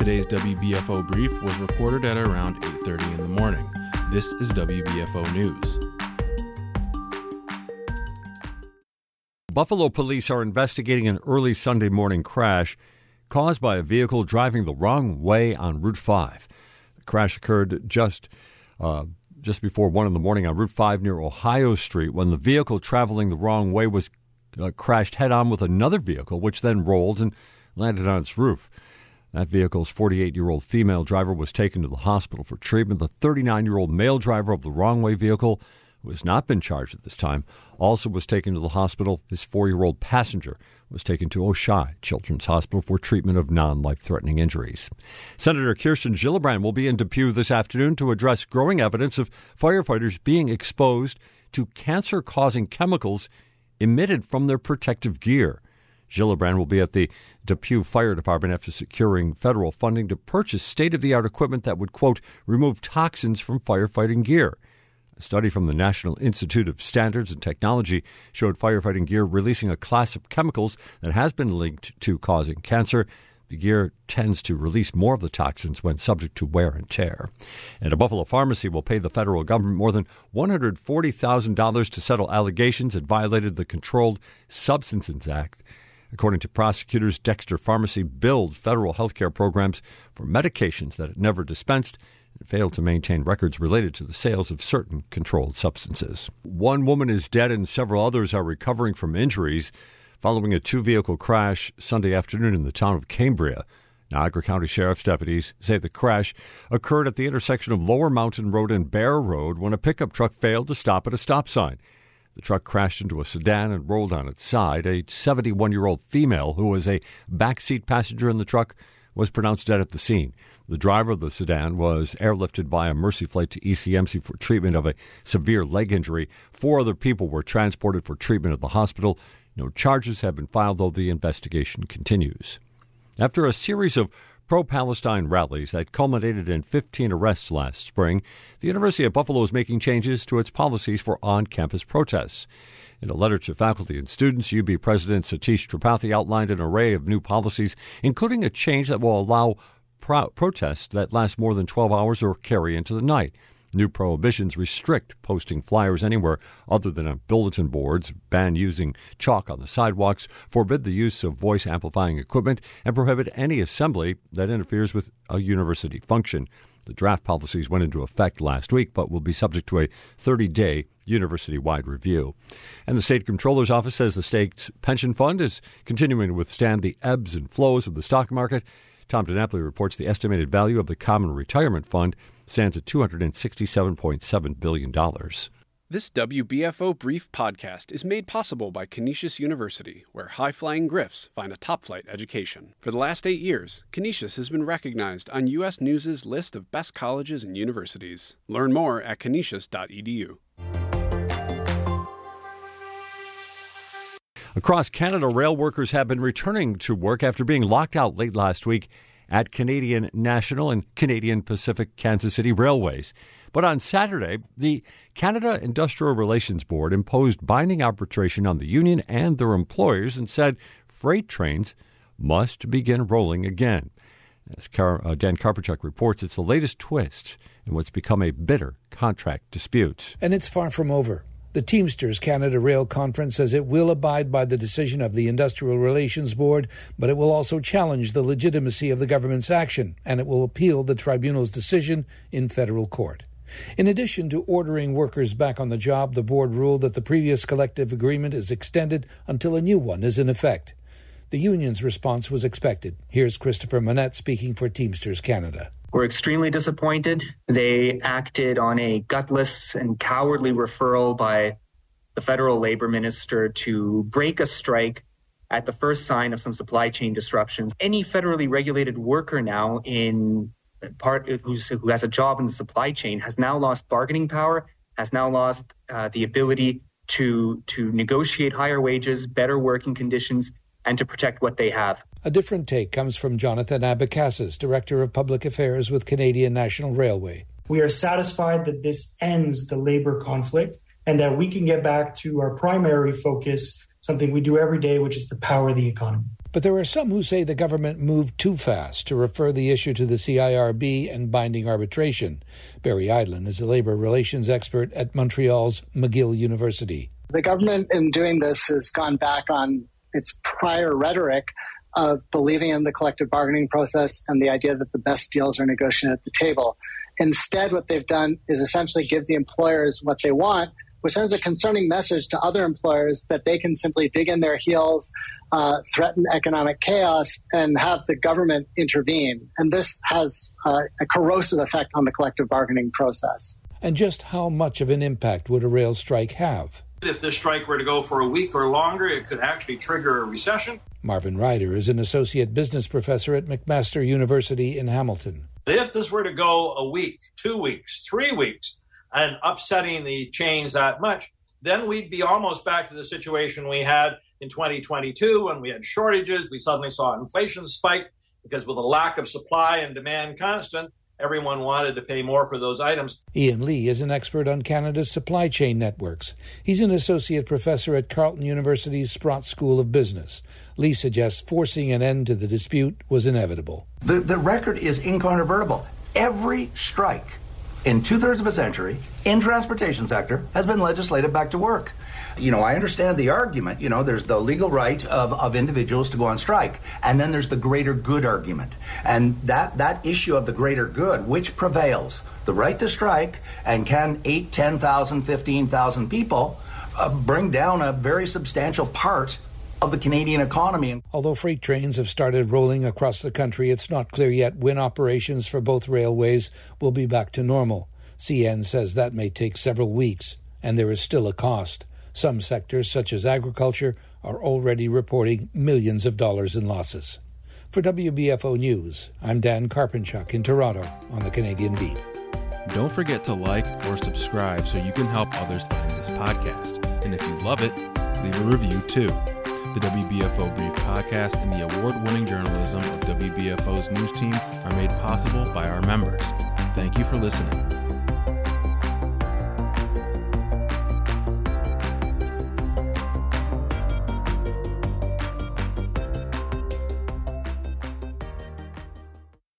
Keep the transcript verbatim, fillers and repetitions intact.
Today's W B F O brief was recorded at around eight thirty in the morning. This is W B F O News. Buffalo police are investigating an early Sunday morning crash caused by a vehicle driving the wrong way on Route five. The crash occurred just uh, just before one in the morning on Route five near Ohio Street when the vehicle traveling the wrong way was uh, crashed head-on with another vehicle, which then rolled and landed on its roof. That vehicle's forty-eight-year-old female driver was taken to the hospital for treatment. The thirty-nine-year-old male driver of the wrong-way vehicle, who has not been charged at this time, also was taken to the hospital. His four-year-old passenger was taken to Oshai Children's Hospital for treatment of non-life-threatening injuries. Senator Kirsten Gillibrand will be in Depew this afternoon to address growing evidence of firefighters being exposed to cancer-causing chemicals emitted from their protective gear. Gillibrand will be at the Depew Fire Department after securing federal funding to purchase state-of-the-art equipment that would, quote, remove toxins from firefighting gear. A study from the National Institute of Standards and Technology showed firefighting gear releasing a class of chemicals that has been linked to causing cancer. The gear tends to release more of the toxins when subject to wear and tear. And a Buffalo pharmacy will pay the federal government more than one hundred forty thousand dollars to settle allegations it violated the Controlled Substances Act. According to prosecutors, Dexter Pharmacy billed federal health care programs for medications that it never dispensed and failed to maintain records related to the sales of certain controlled substances. One woman is dead and several others are recovering from injuries following a two-vehicle crash Sunday afternoon in the town of Cambria. Niagara County Sheriff's deputies say the crash occurred at the intersection of Lower Mountain Road and Bear Road when a pickup truck failed to stop at a stop sign. The truck crashed into a sedan and rolled on its side. A seventy-one-year-old female who was a backseat passenger in the truck was pronounced dead at the scene. The driver of the sedan was airlifted by a Mercy flight to E C M C for treatment of a severe leg injury. Four other people were transported for treatment at the hospital. No charges have been filed, though the investigation continues. After a series of pro-Palestine rallies that culminated in fifteen arrests last spring, the University of Buffalo is making changes to its policies for on-campus protests. In a letter to faculty and students, U B President Satish Tripathi outlined an array of new policies, including a change that will allow pro- protests that last more than twelve hours or carry into the night. New prohibitions restrict posting flyers anywhere other than on bulletin boards, ban using chalk on the sidewalks, forbid the use of voice-amplifying equipment, and prohibit any assembly that interferes with a university function. The draft policies went into effect last week, but will be subject to a thirty-day university-wide review. And the State Comptroller's Office says the state's pension fund is continuing to withstand the ebbs and flows of the stock market. Tom DiNapoli reports the estimated value of the Common Retirement Fund stands at two hundred sixty-seven point seven billion dollars. This W B F O Brief podcast is made possible by Canisius University, where high-flying Griffs find a top-flight education. For the last eight years, Canisius has been recognized on U S News' list of best colleges and universities. Learn more at canisius dot e d u. Across Canada, rail workers have been returning to work after being locked out late last week at Canadian National and Canadian Pacific Kansas City Railways. But on Saturday, the Canada Industrial Relations Board imposed binding arbitration on the union and their employers and said freight trains must begin rolling again. As Car- uh, Dan Karpachuk reports, it's the latest twist in what's become a bitter contract dispute. And it's far from over. The Teamsters Canada Rail Conference says it will abide by the decision of the Industrial Relations Board, but it will also challenge the legitimacy of the government's action, and it will appeal the tribunal's decision in federal court. In addition to ordering workers back on the job, the board ruled that the previous collective agreement is extended until a new one is in effect. The union's response was expected. Here's Christopher Monette speaking for Teamsters Canada. We're extremely disappointed. They acted on a gutless and cowardly referral by the federal labor minister to break a strike at the first sign of some supply chain disruptions. Any federally regulated worker now in part who's, who has a job in the supply chain has now lost bargaining power, has now lost uh, the ability to to negotiate higher wages, better working conditions, and to protect what they have. A different take comes from Jonathan Abacassis, Director of Public Affairs with Canadian National Railway. We are satisfied that this ends the labor conflict and that we can get back to our primary focus, something we do every day, which is to power the economy. But there are some who say the government moved too fast to refer the issue to the C I R B and binding arbitration. Barry Eidlin is a labor relations expert at Montreal's McGill University. The government, in doing this, has gone back on its prior rhetoric of believing in the collective bargaining process and the idea that the best deals are negotiated at the table. Instead, what they've done is essentially give the employers what they want, which sends a concerning message to other employers that they can simply dig in their heels, uh, threaten economic chaos, and have the government intervene. And this has uh, a corrosive effect on the collective bargaining process. And just how much of an impact would a rail strike have? If this strike were to go for a week or longer, it could actually trigger a recession. Marvin Ryder is an associate business professor at McMaster University in Hamilton. If this were to go a week, two weeks, three weeks, and upsetting the chains that much, then we'd be almost back to the situation we had in twenty twenty-two when we had shortages. We suddenly saw inflation spike because with a lack of supply and demand constant, everyone wanted to pay more for those items. Ian Lee is an expert on Canada's supply chain networks. He's an associate professor at Carleton University's Sprott School of Business. Lee suggests forcing an end to the dispute was inevitable. The, the record is incontrovertible. Every strike in two-thirds of a century in transportation sector has been legislated back to work. You know, I understand the argument. You know, there's the legal right of, of individuals to go on strike, and then there's the greater good argument. And that, that issue of the greater good, which prevails? The right to strike, and can eight, ten thousand, fifteen thousand people uh, bring down a very substantial part of the Canadian economy. Although freight trains have started rolling across the country, it's not clear yet when operations for both railways will be back to normal. C N says that may take several weeks, and there is still a cost. Some sectors, such as agriculture, are already reporting millions of dollars in losses. For W B F O News, I'm Dan Karpenchuk in Toronto on the Canadian Beat. Don't forget to like or subscribe so you can help others find this podcast. And if you love it, leave a review too. The W B F O Brief podcast and the award-winning journalism of W B F O's news team are made possible by our members. Thank you for listening.